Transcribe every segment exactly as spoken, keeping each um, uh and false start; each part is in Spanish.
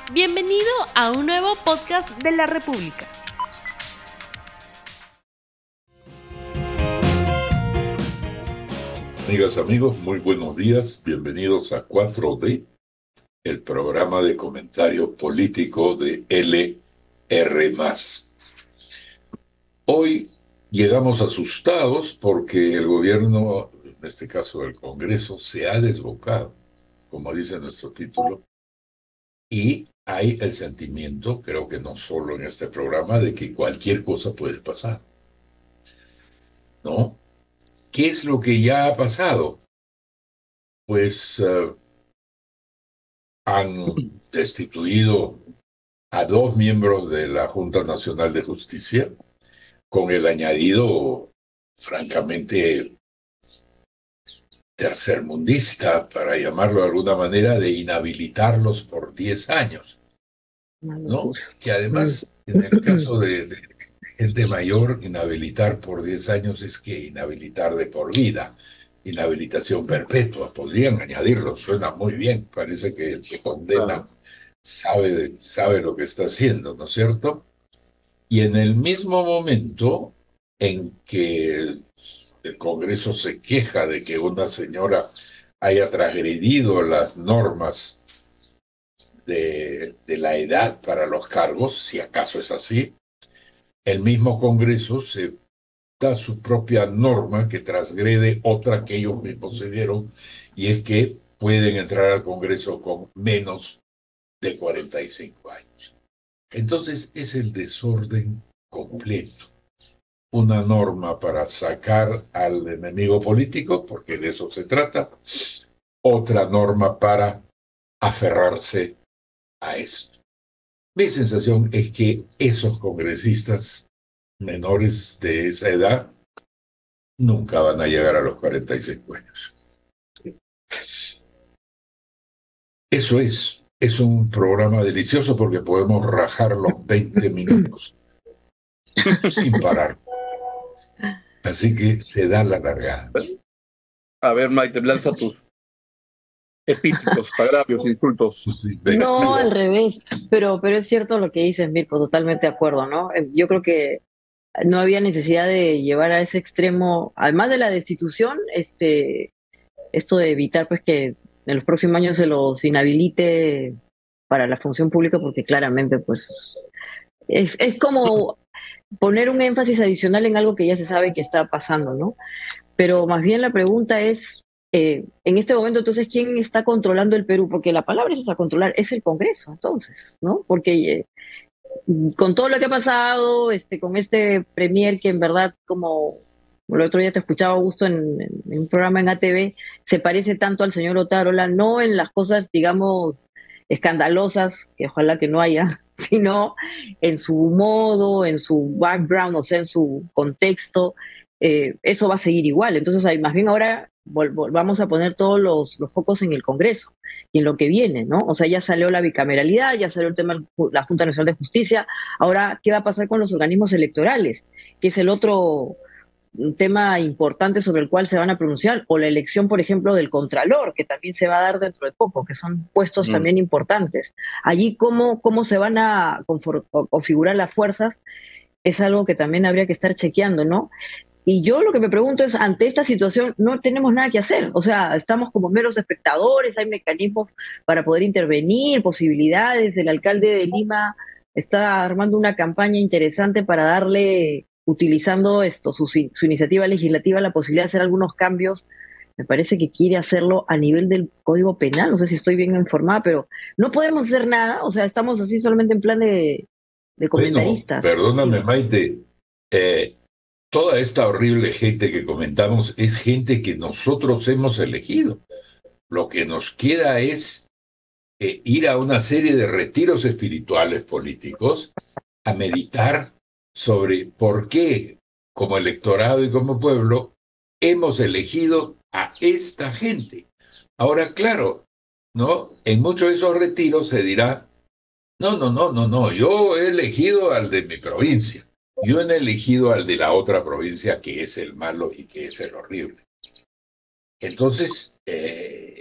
Bienvenido a un nuevo podcast de la República. Amigas, amigos, muy buenos días. Bienvenidos a cuatro D, el programa de comentario político de L R más. Hoy llegamos asustados porque el gobierno, en este caso el Congreso, se ha desbocado, como dice nuestro título, y hay el sentimiento, creo que no solo en este programa, de que cualquier cosa puede pasar, ¿no? ¿Qué es lo que ya ha pasado? Pues uh, han destituido a dos miembros de la Junta Nacional de Justicia, con el añadido, francamente, tercermundista, para llamarlo de alguna manera, de inhabilitarlos por diez años, ¿no? Que además, en el caso de, de gente mayor, inhabilitar por diez años es que inhabilitar de por vida, inhabilitación perpetua. Podrían añadirlo, suena muy bien, parece que el que condena sabe, sabe lo que está haciendo, ¿no es cierto? Y en el mismo momento en que el, el Congreso se queja de que una señora haya transgredido las normas de, de la edad para los cargos, si acaso es así, el mismo Congreso se da su propia norma que transgrede otra que ellos mismos se dieron, y es que pueden entrar al Congreso con menos de cuarenta y cinco años. Entonces es el desorden completo. Una norma para sacar al enemigo político, porque de eso se trata, otra norma para aferrarse a esto. Mi sensación es que esos congresistas menores de esa edad nunca van a llegar a los cuarenta y cinco años. Eso es, es un programa delicioso porque podemos rajar los veinte minutos sin parar. Así que se da la largada. A ver, Mike, lanza tus epítetos, agravios, insultos. No, al revés, pero, pero es cierto lo que dices, Mirko, totalmente de acuerdo, ¿no? Yo creo que no había necesidad de llevar a ese extremo, además de la destitución, este, esto de evitar pues que en los próximos años se los inhabilite para la función pública, porque claramente pues es, es como poner un énfasis adicional en algo que ya se sabe que está pasando, ¿no? Pero más bien la pregunta es, eh, en este momento entonces, ¿quién está controlando el Perú? Porque la palabra es esa, controlar, es el Congreso, entonces, ¿no? Porque eh, con todo lo que ha pasado, este, con este premier que en verdad, como el otro día te escuchaba Augusto en, en, en un programa en A T V, se parece tanto al señor Otárola, no en las cosas, digamos, escandalosas, que ojalá que no haya, sino en su modo, en su background, o sea, en su contexto, eh, eso va a seguir igual. Entonces, hay, más bien ahora vol vamos a poner todos los, los focos en el Congreso y en lo que viene, ¿no? O sea, ya salió la bicameralidad, ya salió el tema de la Junta Nacional de Justicia. Ahora, ¿qué va a pasar con los organismos electorales? Que es el otro tema importante sobre el cual se van a pronunciar, o la elección, por ejemplo, del Contralor, que también se va a dar dentro de poco, que son puestos mm. también importantes. Allí, ¿cómo, cómo se van a configurar las fuerzas? Es algo que también habría que estar chequeando, ¿no? Y yo lo que me pregunto es, ante esta situación no tenemos nada que hacer, o sea, estamos como meros espectadores, hay mecanismos para poder intervenir, posibilidades, el alcalde de Lima está armando una campaña interesante para darle, utilizando esto, su, su iniciativa legislativa, la posibilidad de hacer algunos cambios. Me parece que quiere hacerlo a nivel del Código Penal, no sé si estoy bien informada, pero no podemos hacer nada, o sea, estamos así solamente en plan de, de comentaristas. Bueno, perdóname, sí. Maite, eh, toda esta horrible gente que comentamos es gente que nosotros hemos elegido. Lo que nos queda es eh, ir a una serie de retiros espirituales políticos a meditar sobre por qué, como electorado y como pueblo, hemos elegido a esta gente. Ahora, claro, ¿no? En muchos de esos retiros se dirá, no, no, no, no, no, yo he elegido al de mi provincia. Yo he elegido al de la otra provincia que es el malo y que es el horrible. Entonces, eh,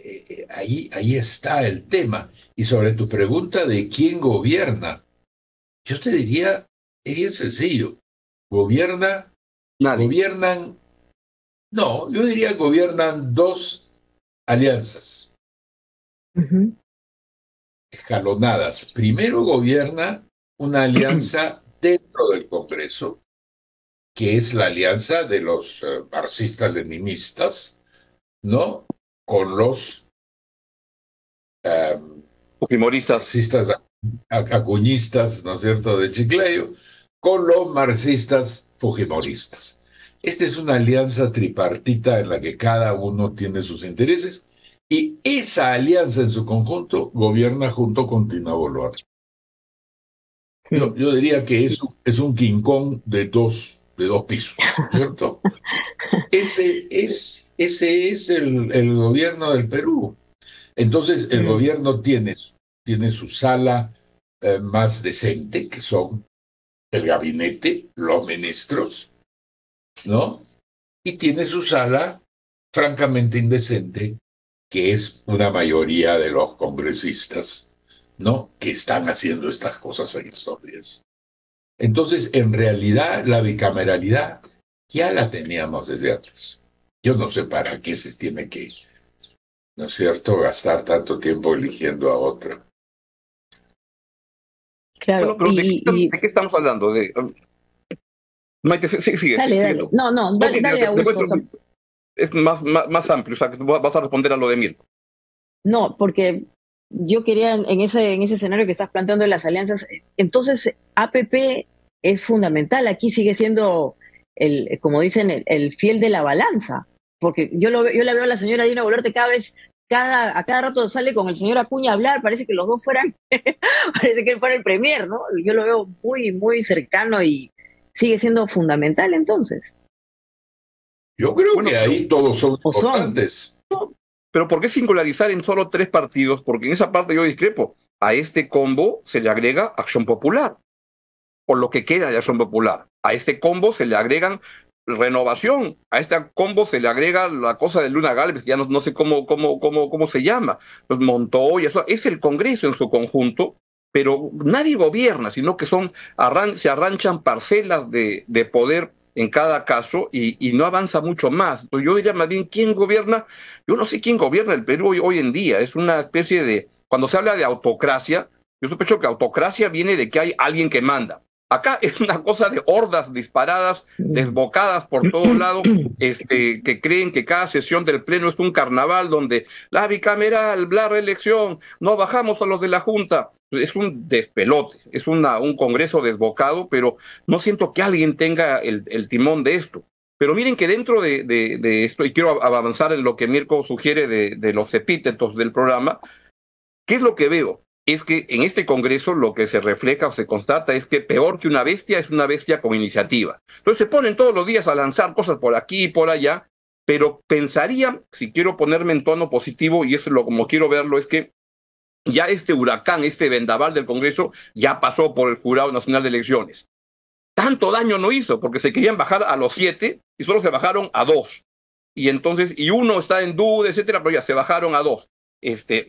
eh, ahí, ahí está el tema. Y sobre tu pregunta de quién gobierna, yo te diría, es bien sencillo. Gobierna, Nadie. gobiernan, no, yo diría gobiernan dos alianzas Ujú. escalonadas. Primero gobierna una alianza dentro del Congreso, que es la alianza de los eh, marxistas-leninistas, ¿no? Con los eh, Fujimoristas. marxistas acuñistas, ¿no es cierto?, de Chiclayo, con los marxistas fujimoristas. Esta es una alianza tripartita en la que cada uno tiene sus intereses y esa alianza en su conjunto gobierna junto con Dina Boluarte. Yo, yo diría que es, es un King Kong de dos, de dos pisos, ¿cierto? Ese es, ese es el, el gobierno del Perú. Entonces, el Mm. gobierno tiene, tiene su sala eh, más decente, que son el gabinete, los ministros, ¿no? Y tiene su sala francamente indecente, que es una mayoría de los congresistas, ¿no? Que están haciendo estas cosas en estos días. Entonces, en realidad, la bicameralidad ya la teníamos desde antes. Yo no sé para qué se tiene que, ¿no es cierto?, gastar tanto tiempo eligiendo a otra. Claro, Bueno, pero ¿de, qué y, estamos, y- ¿de qué estamos hablando? De, um, Maite, sí, sí, sigue, dale, sigue dale. tú. No, no, No, dale, sí, dale, de- después Augusto. o sea, es más, más, más amplio, o sea, que tú vas a responder a lo de Mirko. no, porque yo quería en, en ese, en ese escenario que estás planteando de las alianzas, entonces A P P es fundamental. Aquí sigue siendo el, como dicen, el, el fiel de la balanza. Porque yo lo ve- yo la veo a la señora Dina Boluarte cada vez, cada, a cada rato sale con el señor Acuña a hablar, parece que los dos fueran, parece que él fuera el premier, ¿no? Yo lo veo muy, muy cercano y sigue siendo fundamental entonces. Yo creo Bueno, que pero, ahí todos son O son. importantes. pero ¿por qué singularizar en solo tres partidos? Porque en esa parte yo discrepo. A este combo se le agrega Acción Popular, o lo que queda de Acción Popular. A este combo se le agregan Renovación, a este combo se le agrega la cosa de Luna Gálvez, ya no, no sé cómo, cómo, cómo, cómo se llama, pues Montoya, eso, es el Congreso en su conjunto, pero nadie gobierna, sino que son arran se arranchan parcelas de, de poder en cada caso y, y no avanza mucho más. Entonces yo diría más bien, ¿quién gobierna? Yo no sé quién gobierna el Perú hoy, hoy en día, es una especie de, cuando se habla de autocracia, yo sospecho que autocracia viene de que hay alguien que manda. Acá es una cosa de hordas disparadas, desbocadas por todos lados, este, que creen que cada sesión del Pleno es un carnaval donde la bicameral, la reelección, no bajamos a los de la Junta. Es un despelote, es una, un Congreso desbocado, pero no siento que alguien tenga el, el timón de esto. Pero miren que dentro de, de, de esto, y quiero avanzar en lo que Mirko sugiere de, de los epítetos del programa, ¿qué es lo que veo? Es que en este Congreso lo que se refleja o se constata es que peor que una bestia es una bestia con iniciativa. Entonces se ponen todos los días a lanzar cosas por aquí y por allá, pero pensaría, si quiero ponerme en tono positivo, y eso es lo como quiero verlo, es que ya este huracán, este vendaval del Congreso, ya pasó por el Jurado Nacional de Elecciones. Tanto daño no hizo, porque se querían bajar a los siete y solo se bajaron a dos. Y entonces, y uno está en duda, etcétera, pero ya se bajaron a dos. Este,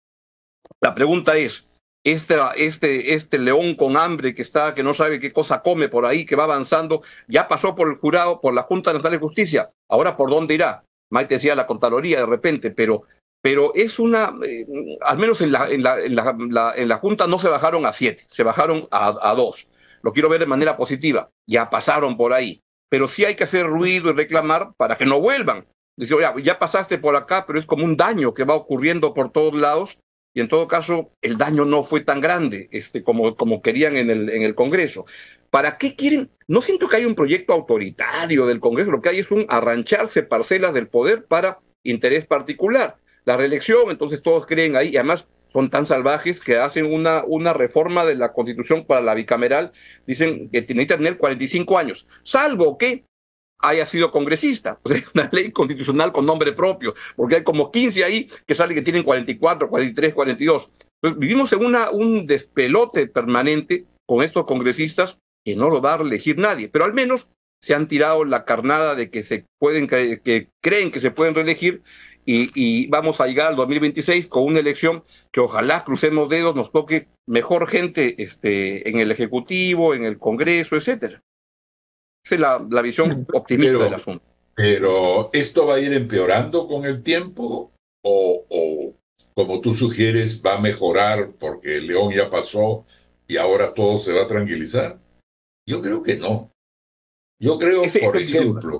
La pregunta es, este, este, este león con hambre que está, que no sabe qué cosa come por ahí, que va avanzando, ya pasó por el jurado, por la Junta Nacional de Justicia. Ahora, ¿por dónde irá? Maite decía la Contraloría de repente, pero, pero es una, eh, al menos en la, en, la, en, la, la, en la Junta no se bajaron a siete, se bajaron a, a dos. Lo quiero ver de manera positiva. Ya pasaron por ahí. Pero sí hay que hacer ruido y reclamar para que no vuelvan. Dice, oye, ya pasaste por acá, pero es como un daño que va ocurriendo por todos lados. Y en todo caso, el daño no fue tan grande este, como, como querían en el, en el Congreso. ¿Para qué quieren? No siento que haya un proyecto autoritario del Congreso, lo que hay es un arrancharse parcelas del poder para interés particular. La reelección, entonces todos creen ahí, y además son tan salvajes que hacen una, una reforma de la Constitución para la bicameral, dicen que tiene que tener cuarenta y cinco años, salvo que haya sido congresista, o sea, una ley constitucional con nombre propio, porque hay como quince ahí que sale que tienen cuarenta y cuatro, cuarenta y tres, cuarenta y dos. Entonces, vivimos en una, un despelote permanente con estos congresistas que no lo va a elegir nadie, pero al menos se han tirado la carnada de que se pueden que creen que se pueden reelegir y, y vamos a llegar al dos mil veintiséis con una elección que ojalá, crucemos dedos, nos toque mejor gente este, en el Ejecutivo, en el Congreso, etcétera. Esa es la, la visión optimista pero, del asunto. Pero, ¿esto va a ir empeorando con el tiempo? O, o, como tú sugieres, va a mejorar porque el León ya pasó y ahora todo se va a tranquilizar? Yo creo que no. Yo creo, Ese, por ese ejemplo,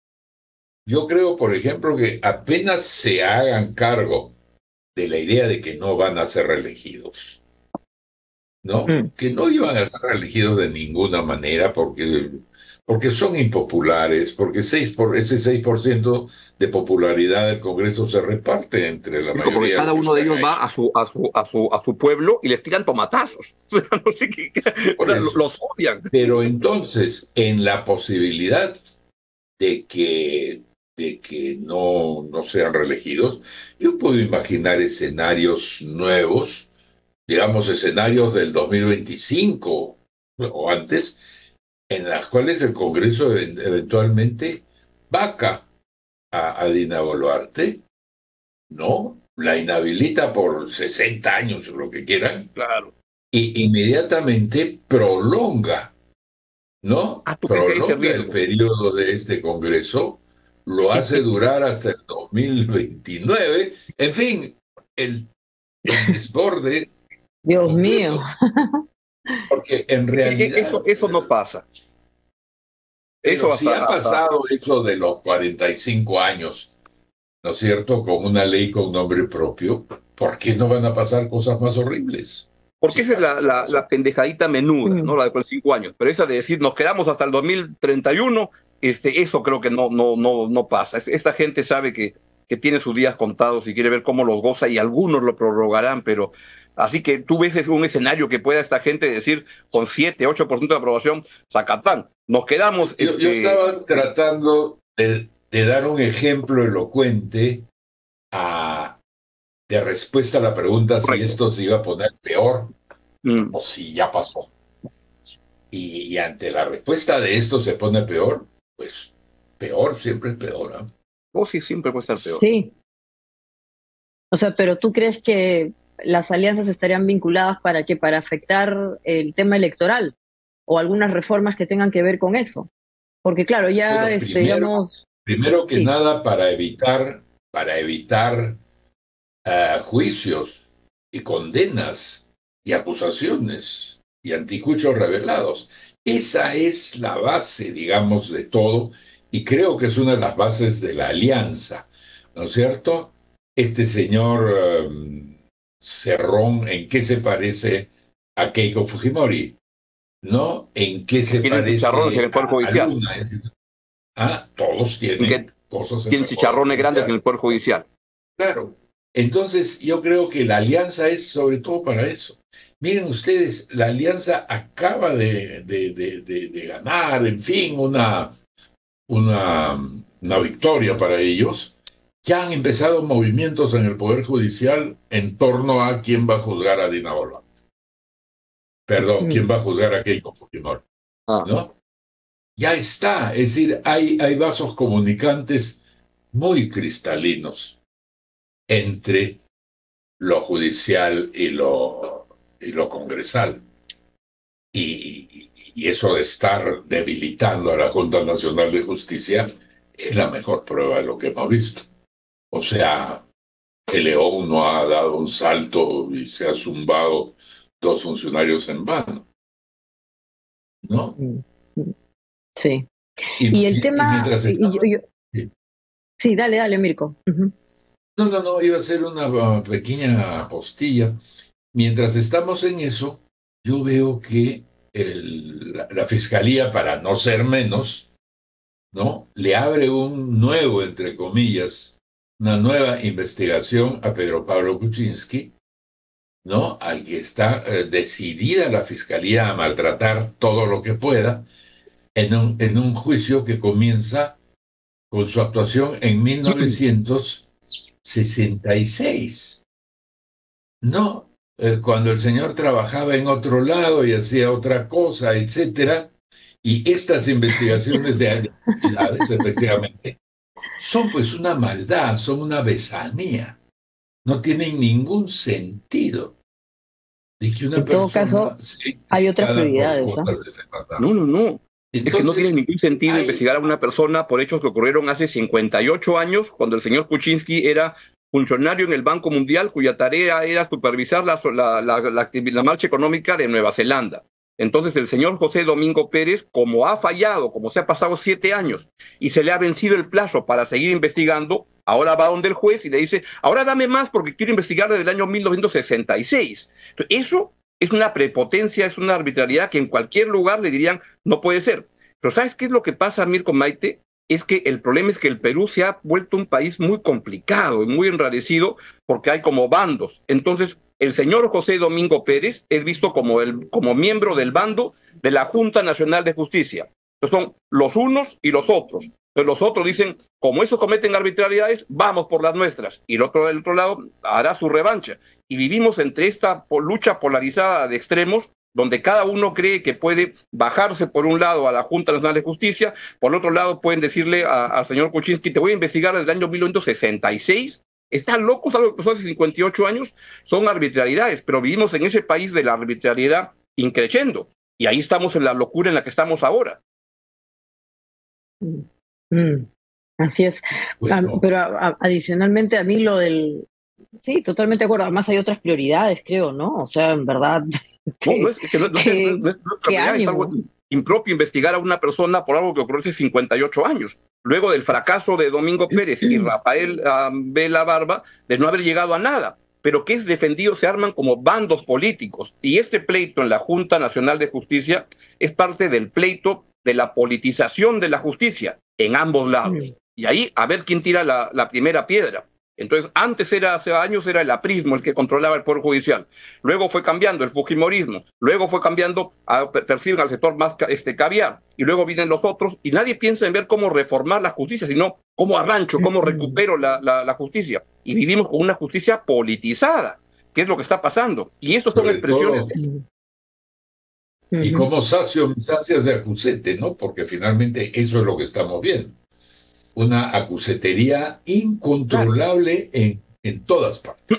yo creo, por ejemplo, que apenas se hagan cargo de la idea de que no van a ser reelegidos, ¿no? Mm. Que no iban a ser reelegidos de ninguna manera porque, porque son impopulares, porque seis por, ese seis por ciento de popularidad del Congreso se reparte entre la mayoría. Porque cada uno de ellos ahí va a su, a, su, a, su, a su pueblo y les tiran tomatazos. No sé qué, o sea, los odian. Pero entonces, en la posibilidad de que, de que no, no sean reelegidos, yo puedo imaginar escenarios nuevos, digamos escenarios del dos mil veinticinco o antes, en las cuales el Congreso eventualmente vaca a, a Dina Boluarte, ¿no? La inhabilita por sesenta años o lo que quieran, claro, y inmediatamente prolonga, ¿no? Ah, prolonga el periodo de este Congreso, lo hace durar hasta el dos mil veintinueve, en fin, el, el desborde. Dios completo. Mío. Porque en realidad... Eso, eso no pasa. Eso sí ha pasado eso de los cuarenta y cinco años, ¿no es cierto? Con una ley con nombre propio, ¿por qué no van a pasar cosas más horribles? Porque sí, esa es la, la, la pendejadita menuda, ¿no? La de cuarenta y cinco años. Pero esa de decir, nos quedamos hasta el dos mil treinta y uno, este, eso creo que no, no, no, no pasa. Esta gente sabe que, que tiene sus días contados y quiere ver cómo los goza, y algunos lo prorrogarán, pero... Así que tú ves un escenario que pueda esta gente decir con siete, ocho por ciento de aprobación, Zacatán, nos quedamos... Yo, este... yo estaba tratando de, de dar un ejemplo elocuente a, de respuesta a la pregunta Correcto. Si esto se iba a poner peor mm. o si ya pasó. Y, y ante la respuesta de esto se pone peor, pues peor siempre es peor. ¿eh? Oh, sí, siempre puede estar peor. Sí. O sea, pero ¿tú crees que las alianzas estarían vinculadas para qué? Para afectar el tema electoral o algunas reformas que tengan que ver con eso. Porque claro, ya bueno, este, primero, digamos... Primero que sí. nada, para evitar, para evitar uh, juicios y condenas y acusaciones y anticuchos revelados. Esa es la base, digamos, de todo, y creo que es una de las bases de la alianza, ¿no es cierto? Este señor... Um, Cerrón, ¿en qué se parece a Keiko Fujimori? ¿No? ¿En qué se ¿Tienen parece chicharrones en el Poder Judicial? A Luna? Ah, todos tienen cosas en Tienen chicharrones grandes en el Poder Judicial. Claro. Entonces, yo creo que la alianza es sobre todo para eso. Miren ustedes, la alianza acaba de, de, de, de, de ganar, en fin, una, una, una victoria para ellos. Ya han empezado movimientos en el Poder Judicial en torno a quién va a juzgar a Dina Boluarte. Perdón, mm. quién va a juzgar a Keiko Fujimori. Ah. ¿No? Ya está. Es decir, hay, hay vasos comunicantes muy cristalinos entre lo judicial y lo, y lo congresal. Y, y eso de estar debilitando a la Junta Nacional de Justicia es la mejor prueba de lo que hemos visto. O sea, el León no ha dado un salto y se ha zumbado dos funcionarios en vano, ¿no? Sí. Y, y el y, tema... Y estaba... y yo, yo... Sí. sí, dale, dale, Mirko. Uh-huh. No, no, no, iba a hacer una pequeña postilla. Mientras estamos en eso, yo veo que el, la, la Fiscalía, para no ser menos, ¿no? Le abre un nuevo, entre comillas, una nueva investigación a Pedro Pablo Kuczynski, ¿no? Al que está eh, decidida la Fiscalía a maltratar todo lo que pueda, en un, en un juicio que comienza con su actuación en mil novecientos sesenta y seis. No, eh, cuando el señor trabajaba en otro lado y hacía otra cosa, etcétera, y estas investigaciones de actividades, efectivamente, son pues una maldad, son una besanía. No tienen ningún sentido de que una En todo persona caso, sea hay otras investigada por prioridades, ¿ah? cuotas de ese mandato. No, no, no. Es que no tiene Entonces, ningún sentido hay- investigar a una persona por hechos que ocurrieron hace cincuenta y ocho años, cuando el señor Kuczynski era funcionario en el Banco Mundial, cuya tarea era supervisar la, la, la, la, activi- la marcha económica de Nueva Zelanda. Entonces el señor José Domingo Pérez, como ha fallado, como se ha pasado siete años y se le ha vencido el plazo para seguir investigando, ahora va donde el juez y le dice, ahora dame más porque quiero investigar desde el año mil novecientos sesenta y seis. Entonces, eso es una prepotencia, es una arbitrariedad que en cualquier lugar le dirían, no puede ser. Pero ¿sabes qué es lo que pasa, Mirko Maite? Es que el problema es que el Perú se ha vuelto un país muy complicado y muy enrarecido porque hay como bandos. Entonces, el señor José Domingo Pérez es visto como, el, como miembro del bando de la Junta Nacional de Justicia. Entonces son los unos y los otros. Entonces los otros dicen, como esos cometen arbitrariedades, vamos por las nuestras. Y el otro del otro lado hará su revancha. Y vivimos entre esta lucha polarizada de extremos, donde cada uno cree que puede bajarse por un lado a la Junta Nacional de Justicia, por el otro lado pueden decirle a, al señor Kuczynski, te voy a investigar desde el año mil novecientos sesenta y seis. ¿Están locos? Algo que pasó hace cincuenta y ocho años. Son arbitrariedades, pero vivimos en ese país de la arbitrariedad increciendo. Y ahí estamos en la locura en la que estamos ahora. Mm, así es. bueno, Ah, pero a- a- adicionalmente a mí lo del... Sí, totalmente de acuerdo. Además hay otras prioridades, creo, ¿no? O sea, en verdad, No, no que, es que no, no es, que, no es, no es qué arbitrariedad, es algo ánimo. impropio investigar a una persona por algo que ocurrió hace cincuenta y ocho años. Luego del fracaso de Domingo Pérez y Rafael um, Vela Barba, de no haber llegado a nada, pero que es defendido, se arman como bandos políticos. Y este pleito en la Junta Nacional de Justicia es parte del pleito de la politización de la justicia en ambos lados. Y ahí a ver quién tira la, la primera piedra. Entonces, antes era, hace años era el aprismo el que controlaba el Poder Judicial. Luego fue cambiando el fujimorismo. Luego fue cambiando, a, perciben al sector más este, caviar. Y luego vienen los otros. Y nadie piensa en ver cómo reformar la justicia, sino cómo arrancho, cómo recupero la, la, la justicia. Y vivimos con una justicia politizada, que es lo que está pasando. Y eso son sobre expresiones todo, de eso. y como sacio mis ansias de acusete, ¿no? Porque finalmente eso es lo que estamos viendo. Una acusetería incontrolable en, en todas partes.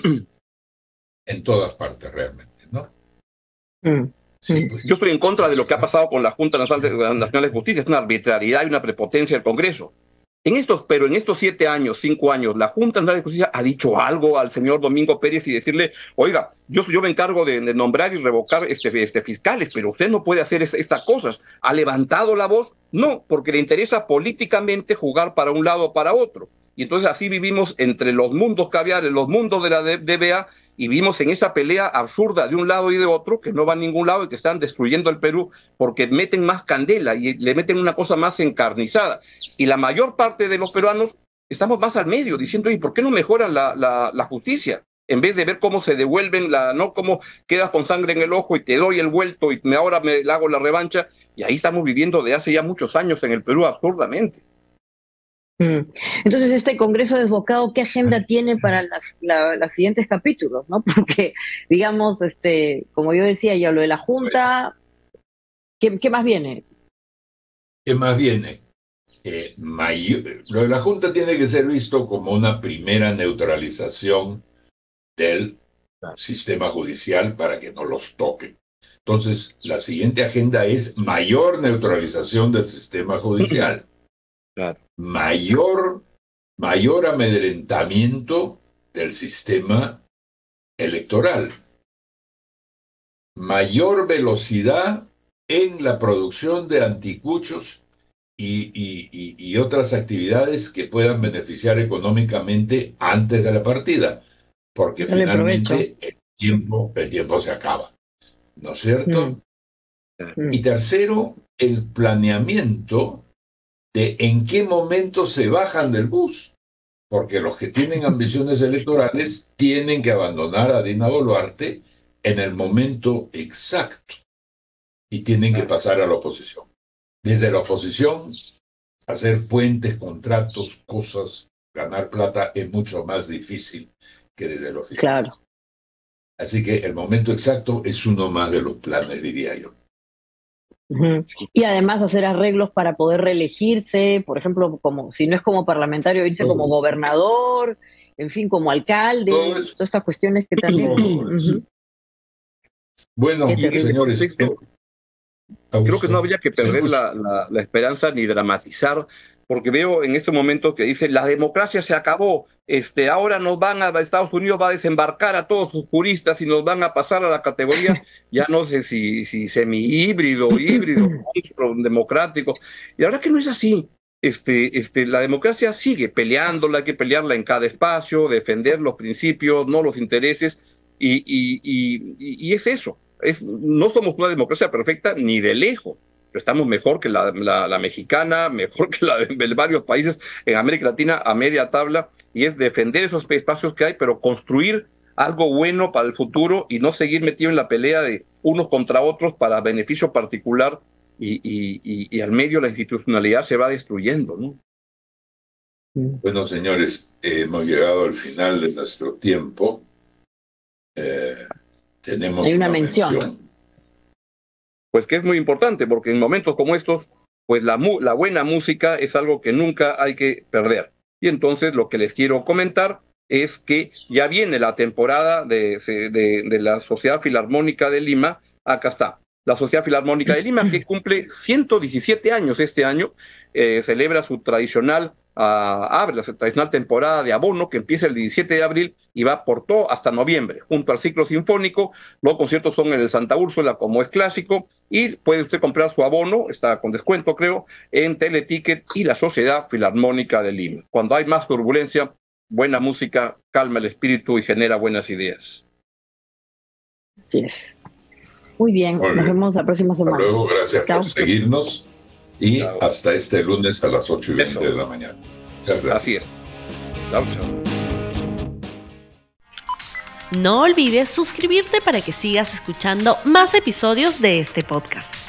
En todas partes realmente, ¿no? Mm. Sí, pues. Yo estoy en contra de lo que ha pasado con la Junta Nacional de Justicia. Es una arbitrariedad y una prepotencia del Congreso. En estos, pero en estos siete años, cinco años, la Junta Nacional de Justicia ha dicho algo al señor Domingo Pérez y decirle, oiga, yo, yo me encargo de, de nombrar y revocar este, este, fiscales, pero usted no puede hacer es, estas cosas. ¿Ha levantado la voz? No, porque le interesa políticamente jugar para un lado o para otro. Y entonces así vivimos entre los mundos caviares, los mundos de la D B A, y vivimos en esa pelea absurda de un lado y de otro, que no va a ningún lado y que están destruyendo el Perú porque meten más candela y le meten una cosa más encarnizada. Y la mayor parte de los peruanos estamos más al medio, diciendo, ¿y por qué no mejoran la, la, la justicia? En vez de ver cómo se devuelven, la, no cómo quedas con sangre en el ojo y te doy el vuelto y me, ahora me hago la revancha. Y ahí estamos viviendo de hace ya muchos años en el Perú absurdamente. Entonces, este Congreso desbocado, ¿qué agenda tiene para las, la, los siguientes capítulos? ¿No? Porque, digamos, este, como yo decía ya, lo de la Junta, ¿qué, qué más viene? ¿Qué más viene? Eh, mayor, lo de la Junta tiene que ser visto como una primera neutralización del sistema judicial para que no los toquen. Entonces, la siguiente agenda es mayor neutralización del sistema judicial. Claro. Mayor, mayor amedrentamiento del sistema electoral, mayor velocidad en la producción de anticuchos y, y, y, y otras actividades que puedan beneficiar económicamente antes de la partida, porque Dale finalmente el tiempo, el tiempo se acaba, ¿no es cierto? Mm. Y tercero, el planeamiento de en qué momento se bajan del bus, porque los que tienen ambiciones electorales tienen que abandonar a Dina Boluarte en el momento exacto y tienen que pasar a la oposición. Desde la oposición, hacer puentes, contratos, cosas, ganar plata es mucho más difícil que desde el oficialismo. Claro. Así que el momento exacto es uno más de los planes, diría yo. Uh-huh. Sí. Y además hacer arreglos para poder reelegirse, por ejemplo, como si no es como parlamentario, irse como gobernador, en fin, como alcalde, todas estas cuestiones que también... Uh-huh. Bueno, y en señores, este contexto, creo que no habría que perder la, la, la esperanza ni dramatizar, porque veo en este momento que dice la democracia se acabó, este, ahora nos van a, Estados Unidos va a desembarcar a todos sus juristas y nos van a pasar a la categoría, ya no sé si, si semi-híbrido, híbrido, monstruo, democrático, y la verdad que no es así. Este, este, la democracia sigue peleándola, hay que pelearla en cada espacio, defender los principios, no los intereses, y, y, y, y es eso. Es, no somos una democracia perfecta ni de lejos, pero estamos mejor que la, la, la mexicana, mejor que la de, de varios países en América Latina a media tabla, y es defender esos espacios que hay, pero construir algo bueno para el futuro y no seguir metido en la pelea de unos contra otros para beneficio particular, y, y, y, y al medio la institucionalidad se va destruyendo, ¿no? Bueno, señores, eh, hemos llegado al final de nuestro tiempo. Eh, tenemos Hay una, una mención. mención. Pues que es muy importante, porque en momentos como estos, pues la, mu la buena música es algo que nunca hay que perder. Y entonces lo que les quiero comentar es que ya viene la temporada de, de, de la Sociedad Filarmónica de Lima. Acá está. La Sociedad Filarmónica de Lima, que cumple ciento diecisiete años este año, eh, celebra su tradicional, uh, abre la tradicional temporada de abono, que empieza el diecisiete de abril y va por todo hasta noviembre, junto al ciclo sinfónico. Los conciertos son en el Santa Úrsula, como es clásico, y puede usted comprar su abono, está con descuento creo, en Teleticket y la Sociedad Filarmónica de Lima. Cuando hay más turbulencia, buena música calma el espíritu y genera buenas ideas. Así es. Muy bien, Muy nos bien. vemos la próxima semana. Hasta luego, gracias Chao. por seguirnos y Chao. hasta este lunes a las ocho y veinte Eso. de la mañana. Muchas gracias. Así es. Chao, chao. No olvides suscribirte para que sigas escuchando más episodios de este podcast.